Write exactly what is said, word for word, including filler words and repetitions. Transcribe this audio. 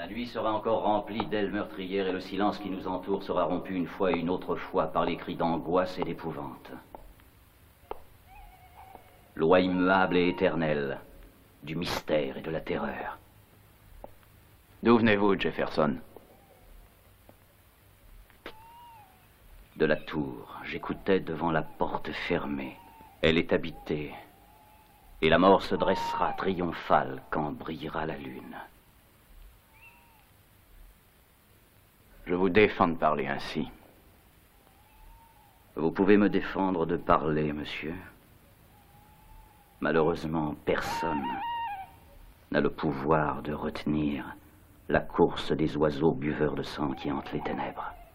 La nuit sera encore remplie d'ailes meurtrières et le silence qui nous entoure sera rompu une fois et une autre fois par les cris d'angoisse et d'épouvante. Loi immuable et éternelle, du mystère et de la terreur. D'où venez-vous, Jefferson? De la tour, j'écoutais devant la porte fermée. Elle est habitée, et la mort se dressera triomphale quand brillera la lune. Je vous défends de parler ainsi. Vous pouvez me défendre de parler, monsieur. Malheureusement, personne n'a le pouvoir de retenir la course des oiseaux buveurs de sang qui hantent les ténèbres.